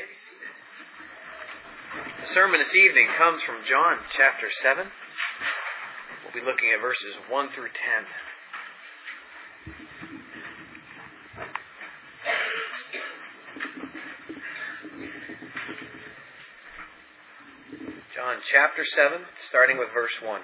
be seated. The sermon this evening comes from John chapter 7. We'll be looking at verses 1 through 10. John chapter 7, starting with verse 1.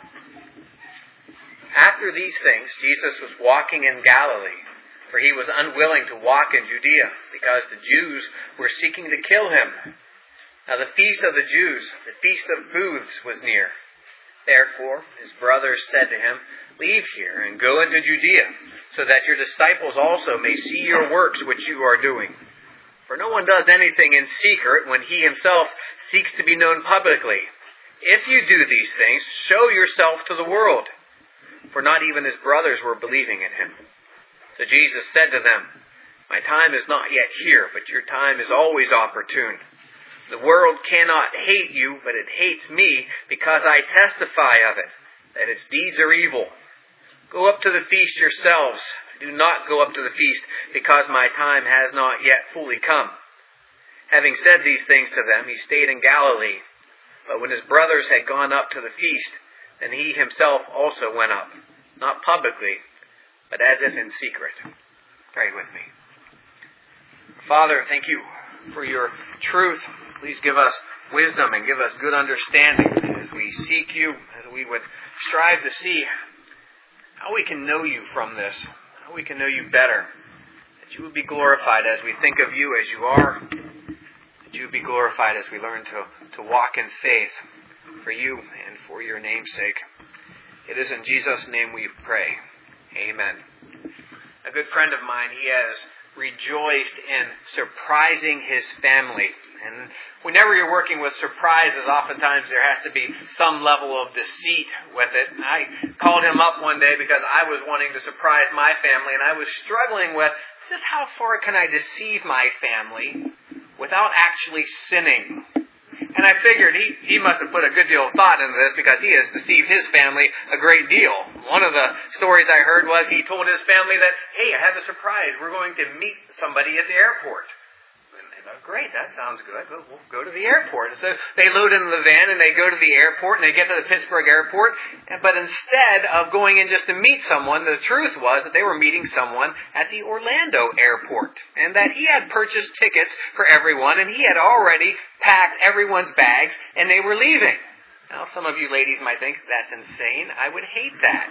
After these things, Jesus was walking in Galilee, for he was unwilling to walk in Judea, because the Jews were seeking to kill him. Now the feast of the Jews, the feast of booths, was near. Therefore his brothers said to him, "Leave here and go into Judea, so that your disciples also may see your works which you are doing. For no one does anything in secret when he himself seeks to be known publicly. If you do these things, show yourself to the world." For not even his brothers were believing in him. So Jesus said to them, "My time is not yet here, but your time is always opportune. The world cannot hate you, but it hates me, because I testify of it, that its deeds are evil. Go up to the feast yourselves. Do not go up to the feast, because my time has not yet fully come." Having said these things to them, he stayed in Galilee. But when his brothers had gone up to the feast, then he himself also went up, not publicly, but as if in secret. Pray with me. Father, thank you for your truth. Please give us wisdom and give us good understanding as we seek you, as we would strive to see how we can know you from this, how we can know you better, that you would be glorified as we think of you as you are, that you would be glorified as we learn to walk in faith for you and for your name's sake. It is in Jesus' name we pray. Amen. A good friend of mine, he has rejoiced in surprising his family. And whenever you're working with surprises, oftentimes there has to be some level of deceit with it. I called him up one day because I was wanting to surprise my family, and I was struggling with just how far can I deceive my family without actually sinning. And I figured he must have put a good deal of thought into this, because he has deceived his family a great deal. One of the stories I heard was he told his family that, "Hey, I have a surprise. We're going to meet somebody at the airport." And they thought, "Great, that sounds good. We'll go to the airport." And so they load into the van and they go to the airport, and they get to the Pittsburgh airport. But instead of going in just to meet someone, the truth was that they were meeting someone at the Orlando airport. And that he had purchased tickets for everyone, and he had already packed everyone's bags, and they were leaving. Now, some of you ladies might think, "That's insane. I would hate that."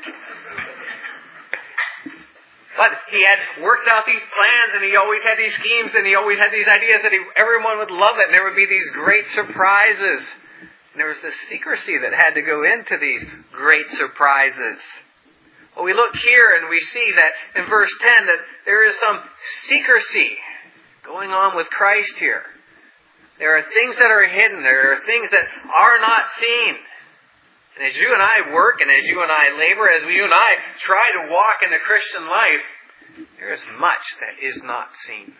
But he had worked out these plans, and he always had these schemes, and he always had these ideas that everyone would love it, and there would be these great surprises. And there was this secrecy that had to go into these great surprises. Well, we look here and we see that in verse 10 that there is some secrecy going on with Christ here. There are things that are hidden. There are things that are not seen. And as you and I work, and as you and I labor, as you and I try to walk in the Christian life, there is much that is not seen.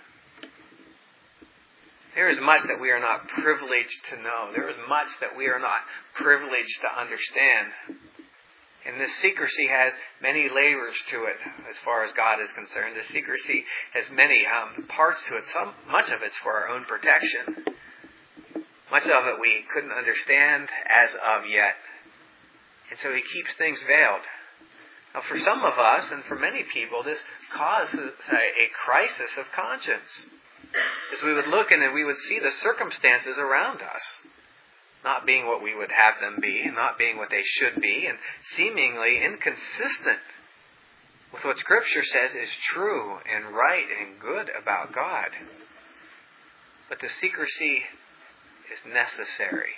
There is much that we are not privileged to know. There is much that we are not privileged to understand. And this secrecy has many layers to it as far as God is concerned. The secrecy has many parts to it. Much of it's for our own protection. Much of it we couldn't understand as of yet. And so he keeps things veiled. Now for some of us, and for many people, this causes a crisis of conscience. As we would look and we would see the circumstances around us not being what we would have them be, not being what they should be, and seemingly inconsistent with what Scripture says is true and right and good about God. But the secrecy is necessary.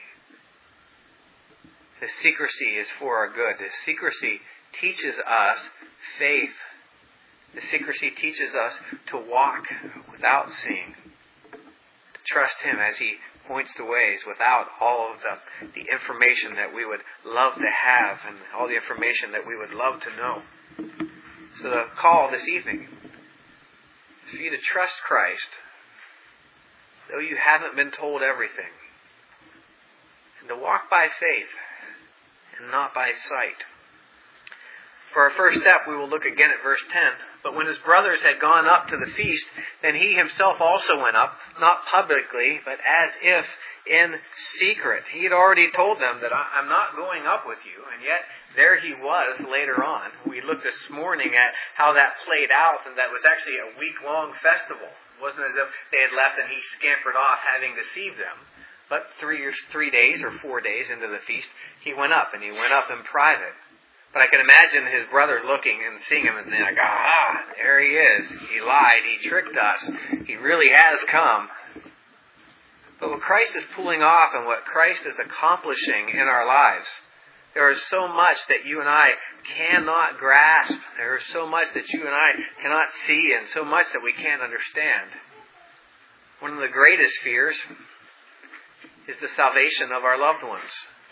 The secrecy is for our good. The secrecy teaches us faith. The secrecy teaches us to walk without seeing. To trust Him as He points the ways without all of the information that we would love to have and all the information that we would love to know. So the call this evening is for you to trust Christ, though you haven't been told everything. And to walk by faith and not by sight. For our first step, we will look again at verse 10, But when his brothers had gone up to the feast, then he himself also went up, not publicly, but as if in secret. He had already told them that I'm not going up with you, and yet there he was later on. We looked this morning at how that played out, and that was actually a week-long festival. It wasn't as if they had left and he scampered off having deceived them. But 3 days or 4 days into the feast, he went up, and he went up in private. But I can imagine his brothers looking and seeing him and saying, like, there he is. He lied. He tricked us. He really has come. But what Christ is pulling off and what Christ is accomplishing in our lives, there is so much that you and I cannot grasp. There is so much that you and I cannot see, and so much that we can't understand. One of the greatest fears is the salvation of our loved ones.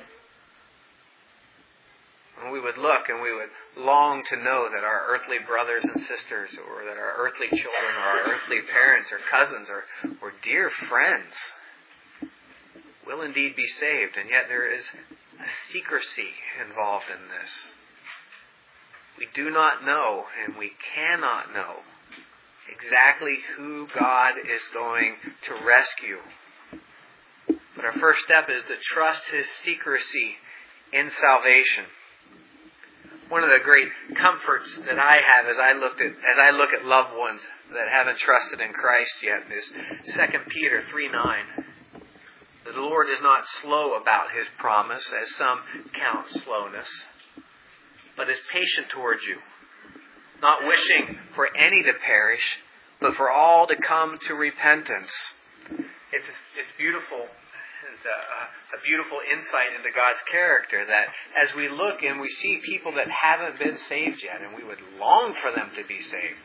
And we would look and we would long to know that our earthly brothers and sisters, or that our earthly children, or our earthly parents, or cousins, or dear friends will indeed be saved. And yet there is a secrecy involved in this. We do not know, and we cannot know exactly who God is going to rescue. But our first step is to trust His secrecy in salvation. One of the great comforts that I have as I look at loved ones that haven't trusted in Christ yet is 2 Peter 3:9. The Lord is not slow about His promise, as some count slowness, but is patient towards you, not wishing for any to perish, but for all to come to repentance. It's beautiful. It's a beautiful insight into God's character, that as we look and we see people that haven't been saved yet, and we would long for them to be saved,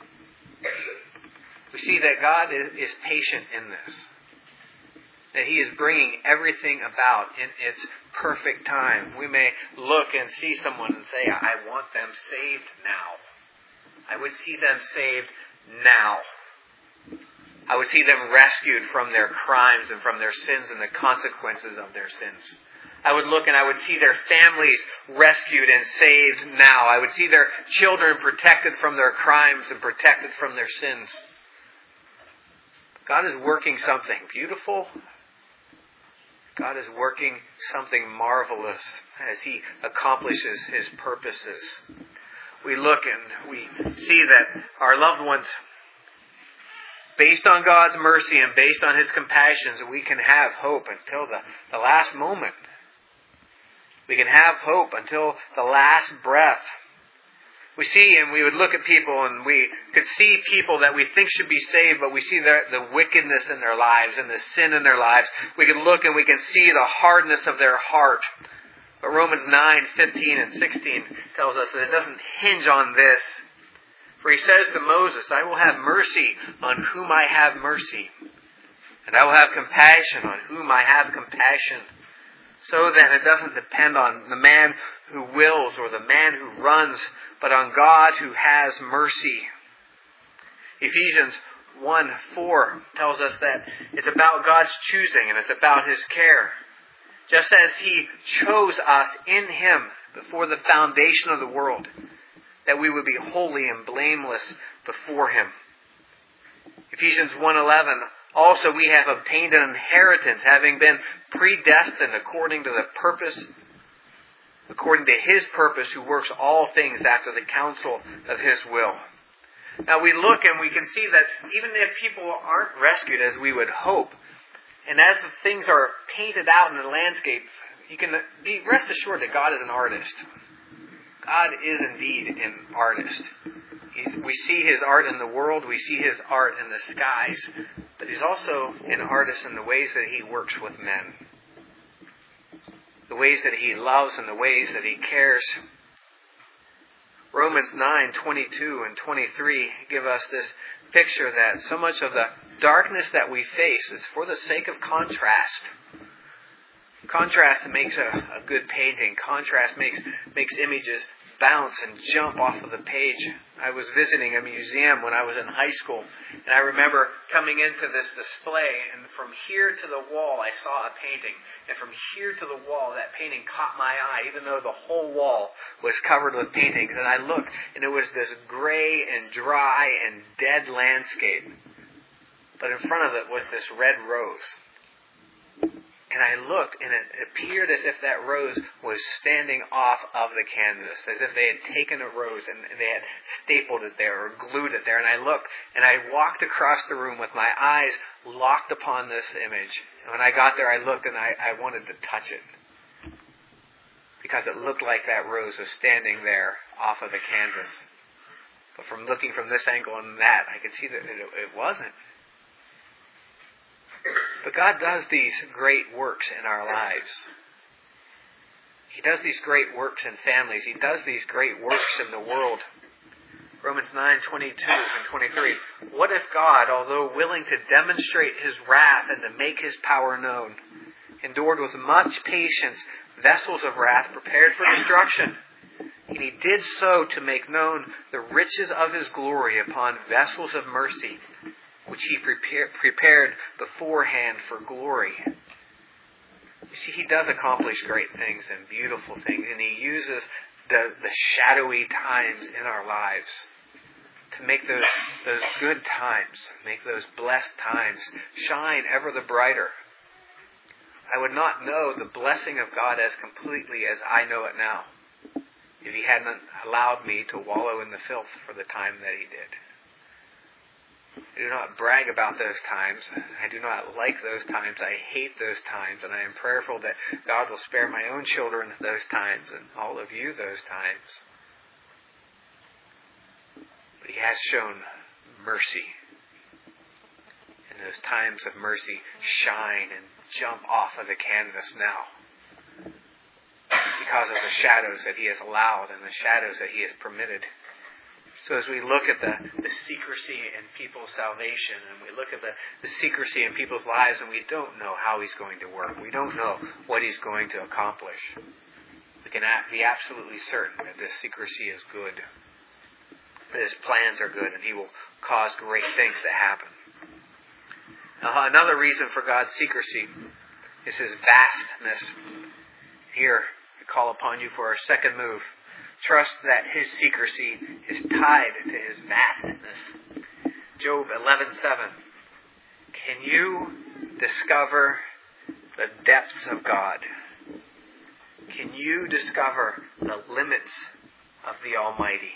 we see that God is patient in this. That He is bringing everything about in its perfect time. We may look and see someone and say, I want them saved now. I would see them saved now. I would see them rescued from their crimes and from their sins and the consequences of their sins. I would look and I would see their families rescued and saved now. I would see their children protected from their crimes and protected from their sins. God is working something beautiful. God is working something marvelous as He accomplishes His purposes. We look and we see that our loved ones, based on God's mercy and based on His compassions, we can have hope until the last moment. We can have hope until the last breath. We see and we would look at people and we could see people that we think should be saved, but we see the wickedness in their lives and the sin in their lives. We can look and we can see the hardness of their heart. But Romans 9:15 and 16 tells us that it doesn't hinge on this. For He says to Moses, I will have mercy on whom I have mercy, and I will have compassion on whom I have compassion. So then it doesn't depend on the man who wills or the man who runs, but on God who has mercy. Ephesians 1:4 tells us that it's about God's choosing and it's about His care. Just as He chose us in Him before the foundation of the world, that we would be holy and blameless before Him. Ephesians 1:11, also we have obtained an inheritance, having been predestined according to His purpose, who works all things after the counsel of His will. Now we look and we can see that even if people aren't rescued as we would hope, and as the things are painted out in the landscape, you can be rest assured that God is an artist. God is indeed an artist. We see His art in the world, we see His art in the skies, but He's also an artist in the ways that He works with men. The ways that He loves and the ways that He cares. Romans 9:22 and 23 give us this picture that so much of the darkness that we face is for the sake of contrast. Contrast makes a good painting. Contrast makes images bounce and jump off of the page. I was visiting a museum when I was in high school, and I remember coming into this display, and from here to the wall I saw a painting, and from here to the wall that painting caught my eye, even though the whole wall was covered with paintings. And I looked, and it was this gray and dry and dead landscape, but in front of it was this red rose. And I looked, and it appeared as if that rose was standing off of the canvas, as if they had taken a rose and they had stapled it there or glued it there. And I looked, and I walked across the room with my eyes locked upon this image. And when I got there, I looked, and I wanted to touch it, because it looked like that rose was standing there off of the canvas. But from looking from this angle and that, I could see that it wasn't. But God does these great works in our lives. He does these great works in families. He does these great works in the world. Romans 9:22 and 23. What if God, although willing to demonstrate His wrath and to make His power known, endured with much patience vessels of wrath prepared for destruction? And He did so to make known the riches of His glory upon vessels of mercy, which He prepared beforehand for glory. You see, He does accomplish great things and beautiful things, and He uses the shadowy times in our lives to make those good times, make those blessed times shine ever the brighter. I would not know the blessing of God as completely as I know it now if He hadn't allowed me to wallow in the filth for the time that He did. I do not brag about those times. I do not like those times. I hate those times. And I am prayerful that God will spare my own children those times and all of you those times. But He has shown mercy. And those times of mercy shine and jump off of the canvas now, because of the shadows that He has allowed and the shadows that He has permitted. So as we look at the secrecy in people's salvation, and we look at the secrecy in people's lives, and we don't know how He's going to work, we don't know what He's going to accomplish, we can be absolutely certain that this secrecy is good, that His plans are good, and He will cause great things to happen. Now, another reason for God's secrecy is His vastness. Here, I call upon you for our second move. Trust that His secrecy is tied to His vastness. Job 11:7. Can you discover the depths of God? Can you discover the limits of the Almighty?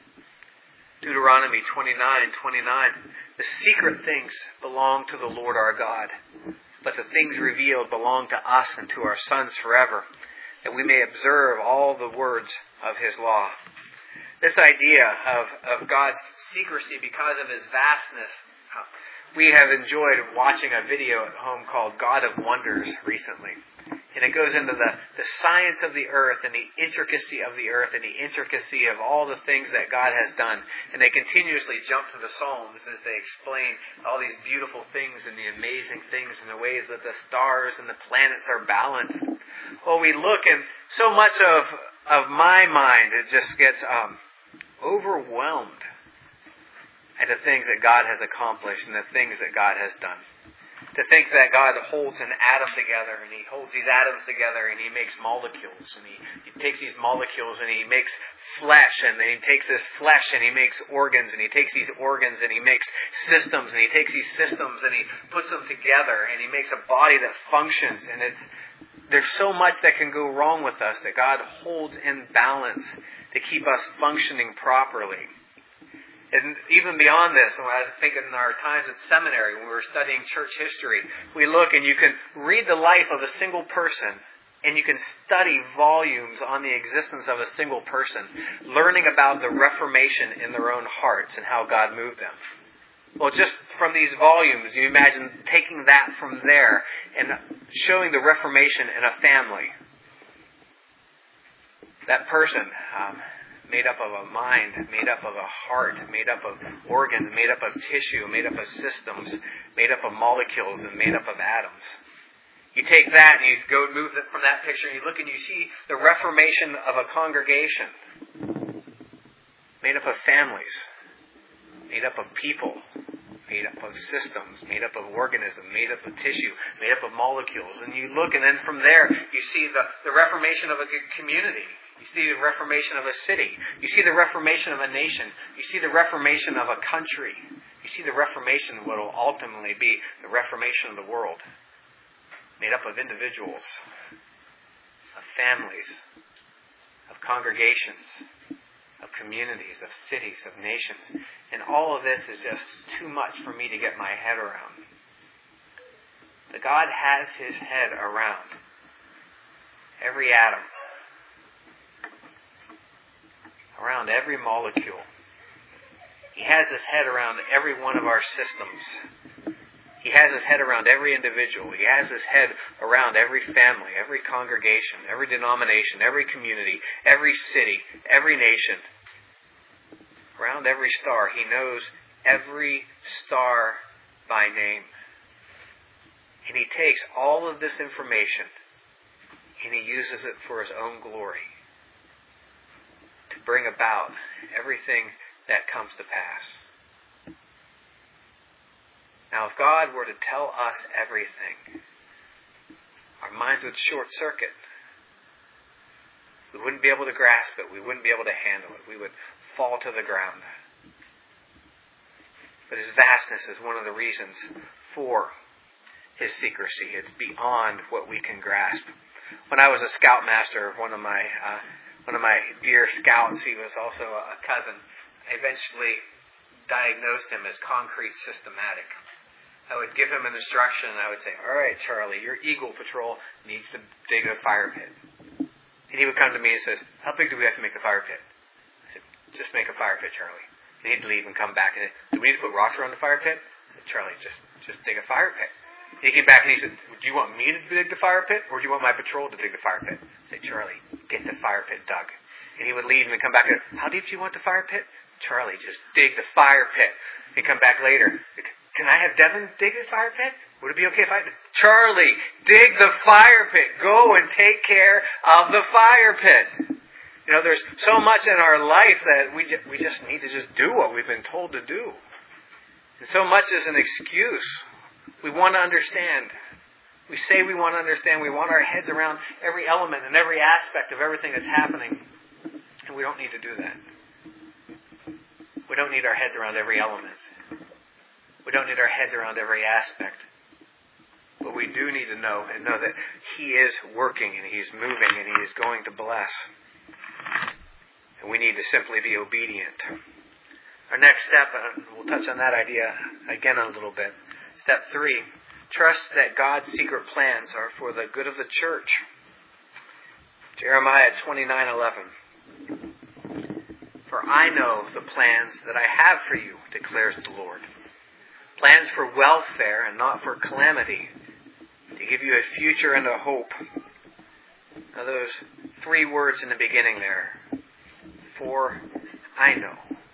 Deuteronomy 29:29. The secret things belong to the Lord our God, but the things revealed belong to us and to our sons forever, that we may observe all the words of His law. This idea of God's secrecy because of His vastness. We have enjoyed watching a video at home called God of Wonders recently. And it goes into the science of the earth and the intricacy of the earth and the intricacy of all the things that God has done. And they continuously jump to the Psalms as they explain all these beautiful things and the amazing things and the ways that the stars and the planets are balanced. Well, we look, and so much of my mind, it just gets overwhelmed at the things that God has accomplished and the things that God has done. To think that God holds an atom together, and He holds these atoms together, and He makes molecules, and He takes these molecules and He makes flesh, and then He takes this flesh and He makes organs, and He takes these organs and He makes systems, and He takes these systems and He puts them together, and He makes a body that functions. And there's so much that can go wrong with us that God holds in balance to keep us functioning properly. And even beyond this, when I was thinking in our times at seminary, when we were studying church history, we look and you can read the life of a single person, and you can study volumes on the existence of a single person, learning about the Reformation in their own hearts and how God moved them. Well, just from these volumes, you imagine taking that from there and showing the Reformation in a family. That person, made up of a mind, made up of a heart, made up of organs, made up of tissue, made up of systems, made up of molecules, and made up of atoms. You take that and you go move it from that picture and you look and you see the reformation of a congregation. made up of families, made up of people, made up of systems, made up of organisms, made up of tissue, made up of molecules. And you look, and then from there, you see the reformation of a community. You see the reformation of a city. You see the reformation of a nation. You see the reformation of a country. You see the reformation of what will ultimately be the reformation of the world. Made up of individuals, of families, of congregations, of communities, of cities, of nations. And all of this is just too much for me to get my head around. But God has His head around every atom, around every molecule. He has His head around every one of our systems. He has His head around every individual. He has His head around every family, every congregation, every denomination, every community, every city, every nation. Around every star. He knows every star by name. And He takes all of this information and He uses it for His own glory, to bring about everything that comes to pass. Now, if God were to tell us everything, our minds would short circuit. We wouldn't be able to grasp it. We wouldn't be able to handle it. We would fall to the ground. But His vastness is one of the reasons for His secrecy. It's beyond what we can grasp. When I was a scoutmaster, one of my dear scouts, he was also a cousin, I eventually diagnosed him as concrete systematic. I would give him an instruction and I would say, all right, Charlie, your Eagle Patrol needs to dig a fire pit. And he would come to me and says, how big do we have to make the fire pit? I said, just make a fire pit, Charlie. And he'd leave and come back and say, do we need to put rocks around the fire pit? I said, Charlie, just dig a fire pit. And he came back and he said, do you want me to dig the fire pit or do you want my patrol to dig the fire pit? I said, Charlie, get the fire pit dug. And he would leave and then come back and say, how deep do you want the fire pit? Charlie, just dig the fire pit. He'd come back later. Can I have Devin dig the fire pit? Would it be okay if I... Charlie, dig the fire pit. Go and take care of the fire pit. You know, there's so much in our life that we just need to just do what we've been told to do. And so much is an excuse. We want to understand. We say we want to understand. We want our heads around every element and every aspect of everything that's happening. And we don't need to do that. We don't need our heads around every element. We don't need our heads around every aspect. But we do need to know and know that He is working and He's moving and He is going to bless. And we need to simply be obedient. Our next step, we'll touch on that idea again in a little bit. Step 3, trust that God's secret plans are for the good of the church. Jeremiah 29:11. For I know the plans that I have for you, declares the Lord. Plans for welfare and not for calamity, to give you a future and a hope. Now those 3 words in the beginning there. For I know.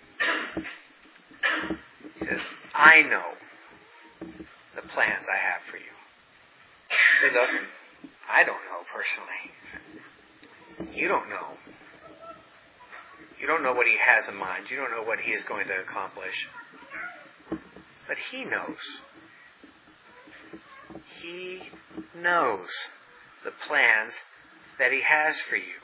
He says, I know the plans I have for you. He doesn't. I don't know personally. You don't know. You don't know what He has in mind. You don't know what He is going to accomplish. But He knows. He knows the plans that He has for you.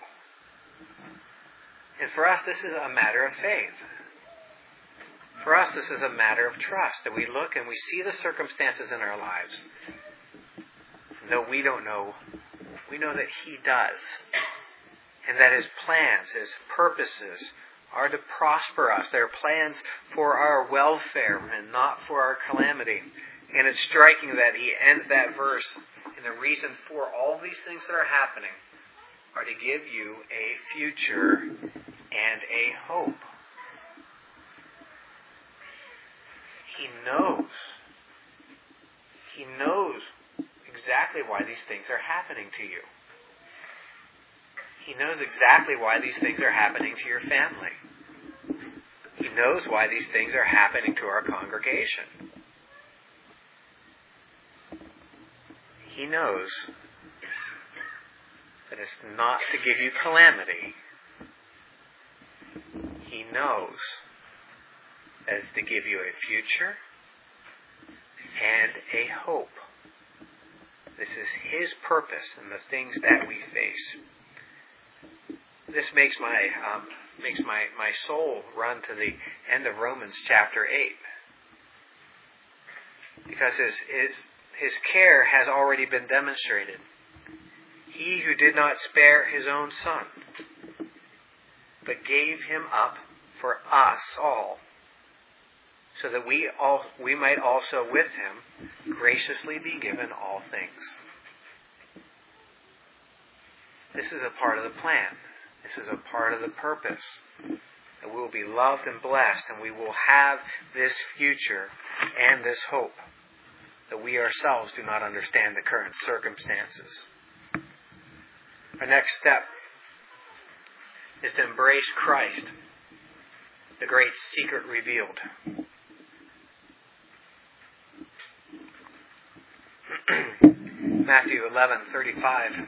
And for us, this is a matter of faith. For us, this is a matter of trust. That we look and we see the circumstances in our lives. And though we don't know, we know that He does. And that His plans, His purposes, are to prosper us. They're plans for our welfare and not for our calamity. And it's striking that He ends that verse, and the reason for all these things that are happening are to give you a future and a hope. He knows. He knows exactly why these things are happening to you. He knows exactly why these things are happening to your family. He knows why these things are happening to our congregation. He knows that it's not to give you calamity, He knows that it's to give you a future and a hope. This is His purpose in the things that we face. This makes my soul run to the end of Romans chapter 8. Because His care has already been demonstrated. He who did not spare His own Son, but gave Him up for us all, so that we might also with Him graciously be given all things. This is a part of the plan. This is a part of the purpose. That we will be loved and blessed, and we will have this future and this hope. That we ourselves do not understand the current circumstances. Our next step is to embrace Christ, the great secret revealed. Matthew 11:35.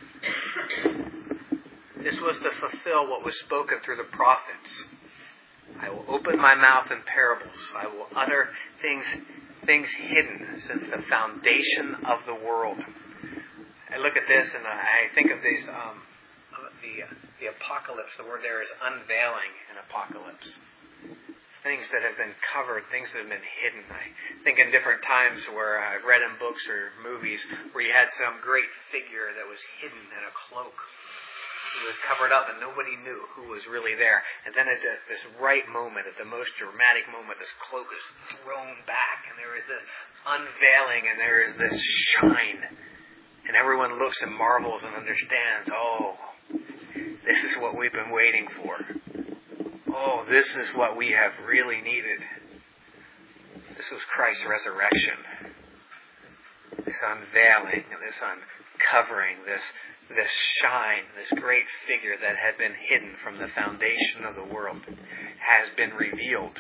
This was to fulfill what was spoken through the prophets. I will open my mouth in parables. I will utter things hidden since the foundation of the world. I look at this and I think of these, the apocalypse. The word there is unveiling in apocalypse. Things that have been covered, things that have been hidden. I think in different times where I've read in books or movies where you had some great figure that was hidden in a cloak. It was covered up and nobody knew who was really there. And then at this right moment, at the most dramatic moment, this cloak is thrown back and there is this unveiling and there is this shine. And everyone looks and marvels and understands, oh, this is what we've been waiting for. Oh, this is what we have really needed. This was Christ's resurrection. This unveiling and this uncovering, this shine, this great figure that had been hidden from the foundation of the world has been revealed.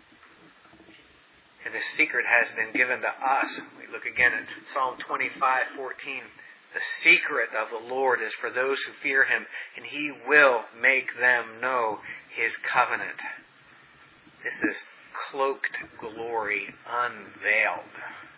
And the secret has been given to us. We look again at Psalm 25:14. The secret of the Lord is for those who fear Him, and He will make them know His covenant. This is cloaked glory unveiled.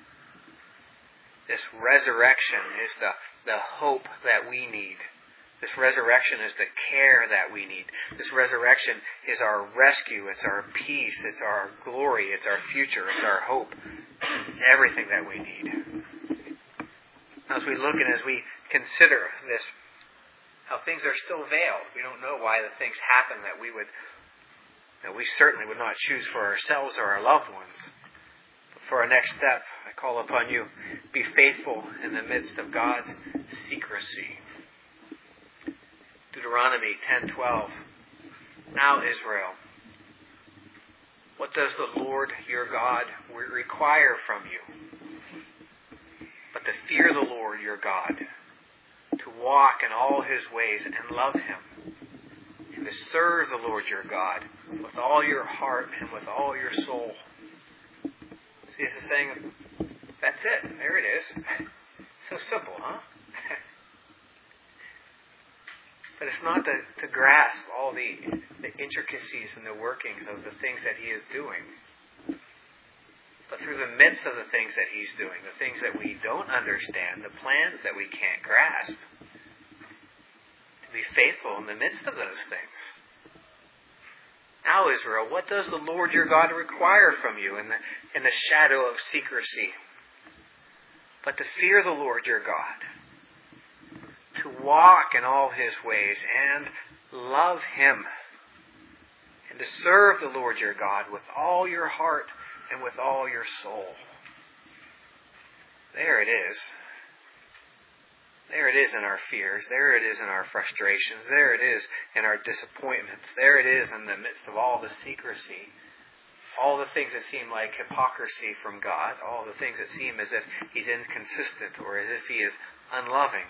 This resurrection is the hope that we need. This resurrection is the care that we need. This resurrection is our rescue. It's our peace. It's our glory. It's our future. It's our hope. It's everything that we need. As we look and as we consider this, how things are still veiled. We don't know why the things happen that we certainly would not choose for ourselves or our loved ones. But for our next step, I call upon you, be faithful in the midst of God's secrecy. Deuteronomy 10:12. Now Israel, what does the Lord your God require from you? But to fear the Lord your God, to walk in all His ways and love Him, and to serve the Lord your God with all your heart and with all your soul. See, this is saying, that's it. There it is. So simple, huh? But it's not to grasp all the intricacies and the workings of the things that He is doing. But through the midst of the things that He's doing, the things that we don't understand, the plans that we can't grasp, to be faithful in the midst of those things. Now, Israel, what does the Lord your God require from you in the shadow of secrecy? But to fear the Lord your God, to walk in all His ways and love Him, and to serve the Lord your God with all your heart and with all your soul. There it is. There it is in our fears. There it is in our frustrations. There it is in our disappointments. There it is in the midst of all the secrecy. All the things that seem like hypocrisy from God. All the things that seem as if He's inconsistent or as if He is unloving.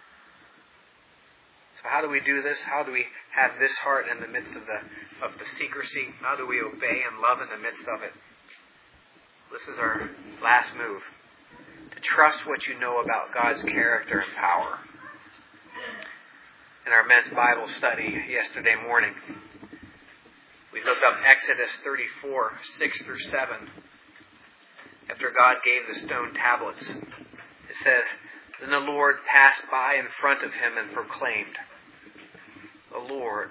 So how do we do this? How do we have this heart in the midst of the secrecy? How do we obey and love in the midst of it? This is our last move. To trust what you know about God's character and power. In our men's Bible study yesterday morning, We looked up Exodus 34, 6 through 7. After God gave the stone tablets, it says, "Then the Lord passed by in front of him and proclaimed, 'The Lord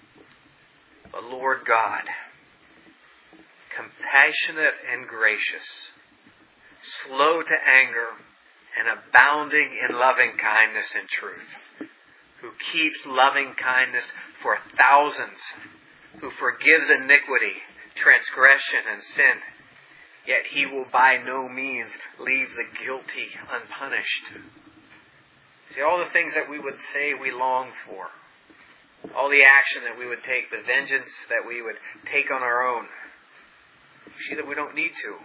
God, compassionate and gracious, slow to anger, and abounding in loving kindness and truth, who keeps loving kindness for thousands, who forgives iniquity, transgression, and sin, yet he will by no means leave the guilty unpunished.'" See, all the things that we would say we long for, all the action that we would take, the vengeance that we would take on our own, we see that we don't need to.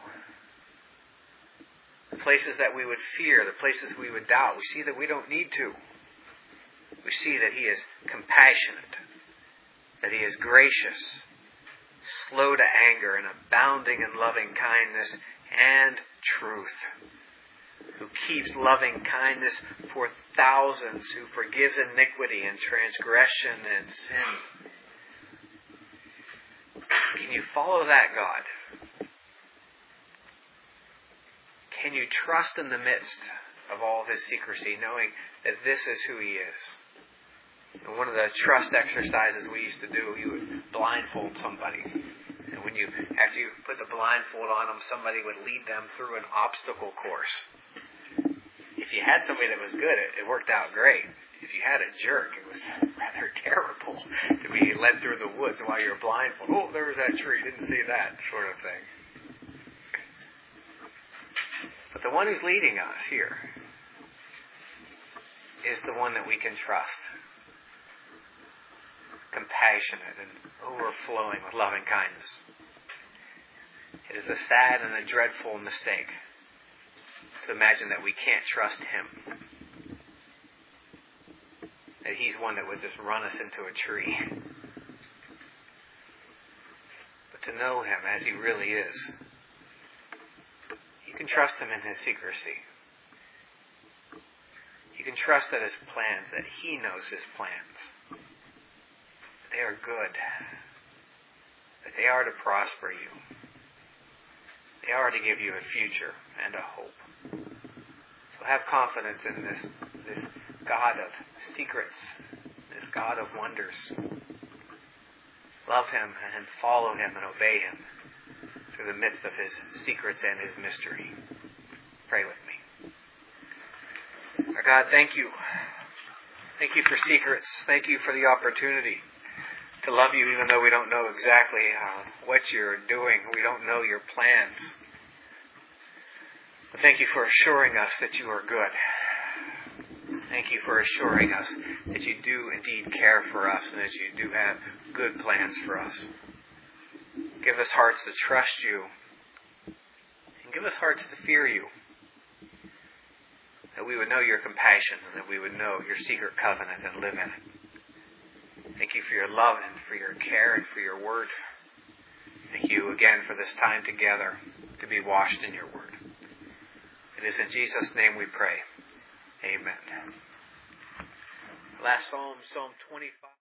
The places that we would fear, the places we would doubt, we see that we don't need to. We see that he is compassionate, that he is gracious, slow to anger, and abounding in loving kindness and truth, who keeps loving kindness for thousands, who forgives iniquity and transgression and sin. Can you follow that God? Can you trust in the midst of all of his secrecy, knowing that this is who he is? And one of the trust exercises we used to do, you would blindfold somebody. And after you put the blindfold on them, somebody would lead them through an obstacle course. If you had somebody that was good, it worked out great. If you had a jerk, it was rather terrible to be led through the woods while you're blindfolded. Oh, there was that tree, didn't see that, sort of thing. But the one who's leading us here is the one that we can trust. Compassionate and overflowing with loving kindness. It is a sad and a dreadful mistake to imagine that we can't trust him. That he's one that would just run us into a tree. But to know him as he really is, you can trust him in his secrecy. You can trust that his plans, that he knows his plans. That they are good. That they are to prosper you. They are to give you a future and a hope. So have confidence in this God of secrets, this God of wonders. Love him and follow him and obey him through the midst of his secrets and his mystery. Pray with me. Our God, thank you. Thank you for secrets. Thank you for the opportunity to love you even though we don't know exactly what you're doing. We don't know your plans. But thank you for assuring us that you are good. Thank you for assuring us that you do indeed care for us and that you do have good plans for us. Give us hearts to trust you and give us hearts to fear you. That we would know your compassion and that we would know your secret covenant and live in it. Thank you for your love and for your care and for your word. Thank you again for this time together to be washed in your word. It is in Jesus' name we pray. Amen. Last Psalm, Psalm 25.